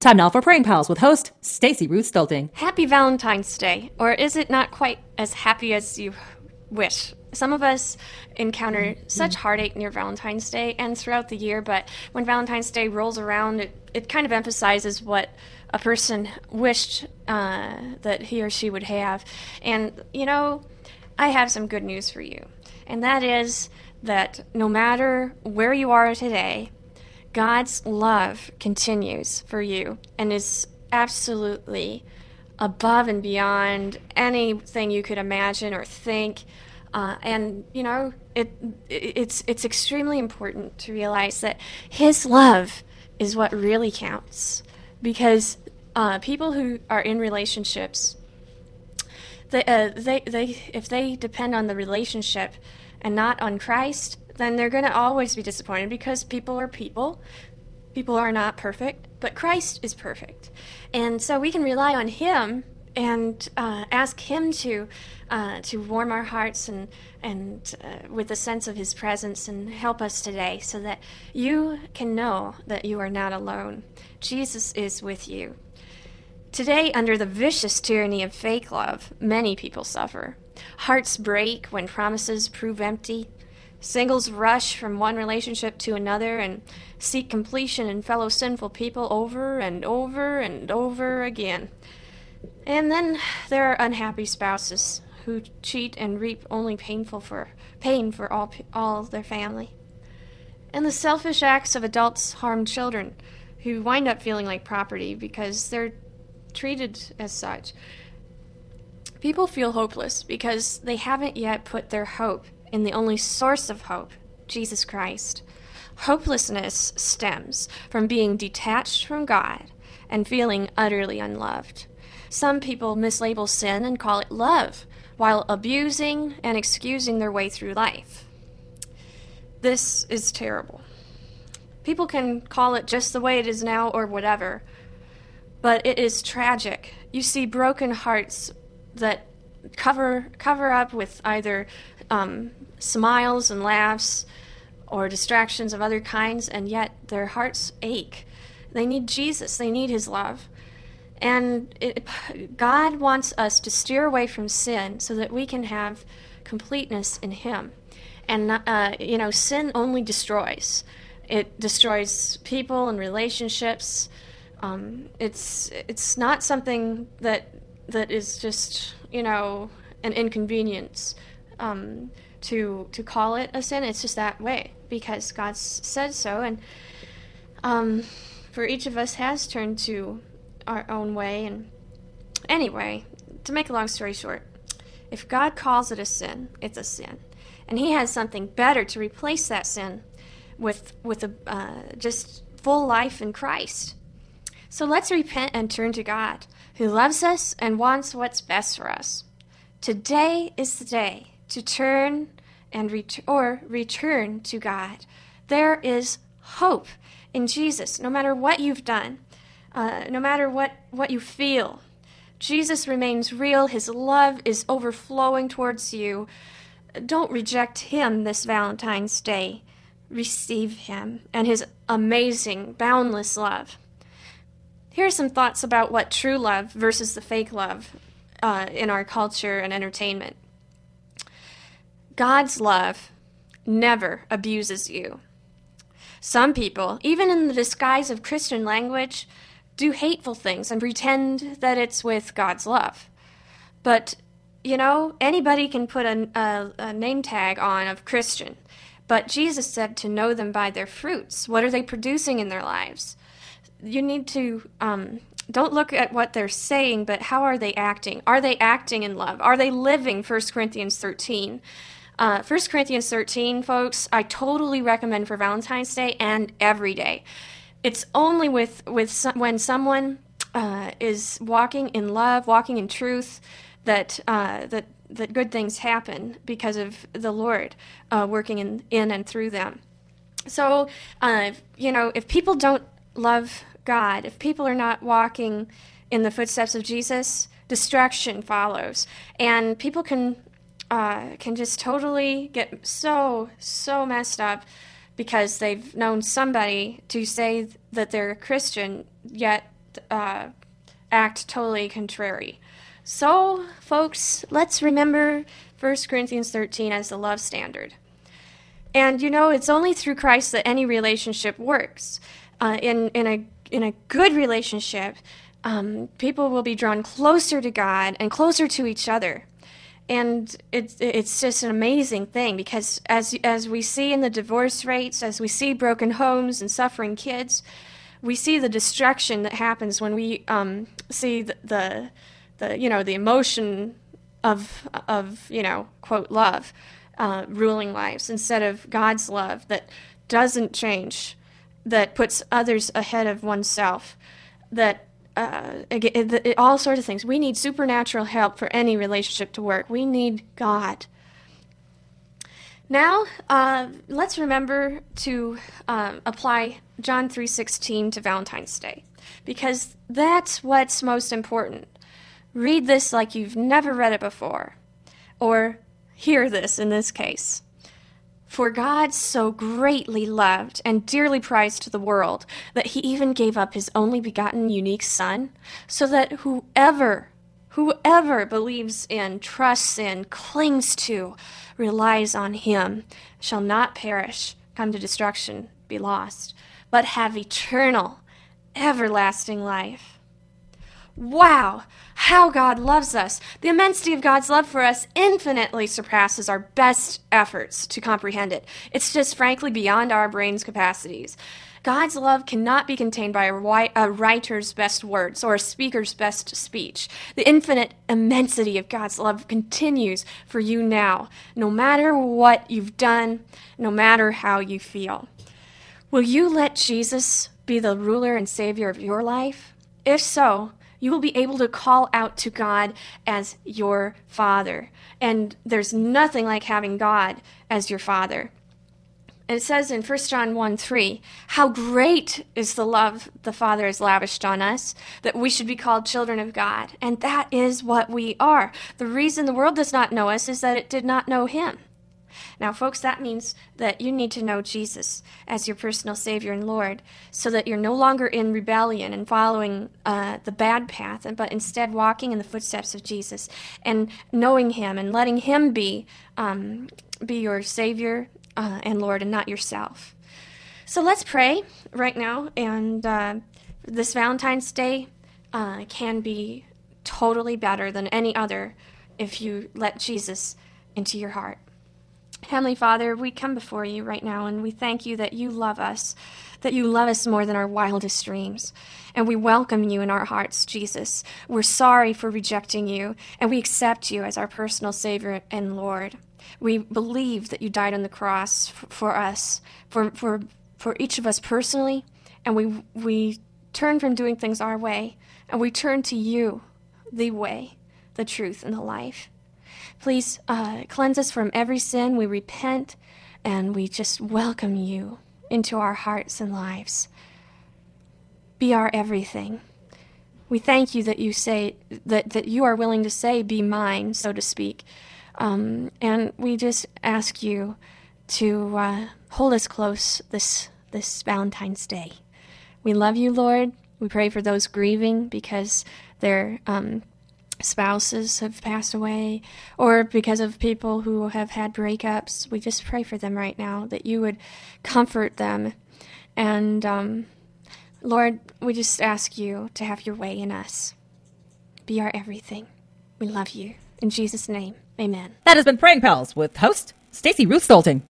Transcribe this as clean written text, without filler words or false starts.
Time now for Praying Pals with host Stacey Ruth Stolting. Happy Valentine's Day, or is it not quite as happy as you wish? Some of us encounter such heartache near Valentine's Day and throughout the year, but when Valentine's Day rolls around, it kind of emphasizes what a person wished that he or she would have. And, you know, I have some good news for you, and that is that no matter where you are today, God's love continues for you and is absolutely above and beyond anything you could imagine or think. And, you know, it's extremely important to realize that His love is what really counts. Because people who are in relationships, if they depend on the relationship and not on Christ, then they're going to always be disappointed, because people are people. People are not perfect, but Christ is perfect. And so we can rely on Him and ask Him to warm our hearts and with a sense of His presence, and help us today so that you can know that you are not alone. Jesus is with you. Today, under the vicious tyranny of fake love, many people suffer. Hearts break when promises prove empty. Singles rush from one relationship to another and seek completion in fellow sinful people over and over and over again. And then there are unhappy spouses who cheat and reap only pain for all their family. And the selfish acts of adults harm children who wind up feeling like property because they're treated as such. People feel hopeless because they haven't yet put their hope in the only source of hope, Jesus Christ. Hopelessness stems from being detached from God and feeling utterly unloved. Some people mislabel sin and call it love, while abusing and excusing their way through life. This is terrible. People can call it just the way it is now or whatever, but it is tragic. You see broken hearts that cover up with either smiles and laughs or distractions of other kinds, and yet their hearts ache. They need Jesus. They need His love. And God wants us to steer away from sin so that we can have completeness in Him. And, sin only destroys. It destroys people and relationships. It's not something that is just, an inconvenience to call it a sin. It's just that way because God said so. And for each of us has turned to our own way. And anyway, to make a long story short, if God calls it a sin, it's a sin. And He has something better to replace that sin with a just full life in Christ. So let's repent and turn to God, who loves us and wants what's best for us. Today is the day to turn and return to God. There is hope in Jesus, no matter what you've done, no matter what you feel. Jesus remains real. His love is overflowing towards you. Don't reject Him this Valentine's Day. Receive Him and His amazing, boundless love. Here are some thoughts about what true love versus the fake love in our culture and entertainment. God's love never abuses you. Some people, even in the disguise of Christian language, do hateful things and pretend that it's with God's love. But, anybody can put a name tag on of Christian. But Jesus said to know them by their fruits. What are they producing in their lives? You need to don't look at what they're saying, but how are they acting? Are they acting in love? Are they living 1 Corinthians 13? 1 Corinthians 13, folks, I totally recommend for Valentine's Day and every day. It's only when someone is walking in love, walking in truth, that good things happen because of the Lord working in and through them. So, if people don't love God, if people are not walking in the footsteps of Jesus, distraction follows, and people can just totally get so messed up because they've known somebody to say that they're a Christian, yet act totally contrary. So, folks, let's remember 1 Corinthians 13 as the love standard. And, it's only through Christ that any relationship works. In a good relationship, people will be drawn closer to God and closer to each other. And it's just an amazing thing, because as we see in the divorce rates, as we see broken homes and suffering kids, we see the destruction that happens when we see the emotion of quote love ruling lives instead of God's love that doesn't change, that puts others ahead of oneself, that all sorts of things. We need supernatural help for any relationship to work. We need God. Now, let's remember to apply John 3:16 to Valentine's Day, because that's what's most important. Read this like you've never read it before, or hear this in this case. For God so greatly loved and dearly prized the world that he even gave up his only begotten unique Son, so that whoever believes in, trusts in, clings to, relies on him, shall not perish, come to destruction, be lost, but have eternal, everlasting life. Wow, how God loves us. The immensity of God's love for us infinitely surpasses our best efforts to comprehend it. It's just frankly beyond our brain's capacities. God's love cannot be contained by a writer's best words or a speaker's best speech. The infinite immensity of God's love continues for you now, no matter what you've done, no matter how you feel. Will you let Jesus be the ruler and savior of your life? If so, you will be able to call out to God as your Father. And there's nothing like having God as your Father. And it says in 1 John 1:3, how great is the love the Father has lavished on us, that we should be called children of God. And that is what we are. The reason the world does not know us is that it did not know him. Now, folks, that means that you need to know Jesus as your personal Savior and Lord, so that you're no longer in rebellion and following the bad path, but instead walking in the footsteps of Jesus and knowing him and letting him be your Savior and Lord, and not yourself. So let's pray right now, and this Valentine's Day can be totally better than any other if you let Jesus into your heart. Heavenly Father, we come before you right now, and we thank you that you love us more than our wildest dreams. And we welcome you in our hearts, Jesus. We're sorry for rejecting you, and we accept you as our personal Savior and Lord. We believe that you died on the cross for us, for each of us personally, and we turn from doing things our way, and we turn to you, the way, the truth, and the life. Please cleanse us from every sin. We repent, and we just welcome you into our hearts and lives. Be our everything. We thank you that you say that you are willing to say, be mine, so to speak. And we just ask you to hold us close this Valentine's Day. We love you, Lord. We pray for those grieving because their spouses have passed away, or because of people who have had breakups. We just pray for them right now, that you would comfort them. And Lord, we just ask you to have your way in us. Be our everything. We love you. In Jesus' name, amen. That has been Praying Pals with host Stacy Ruth Stolting.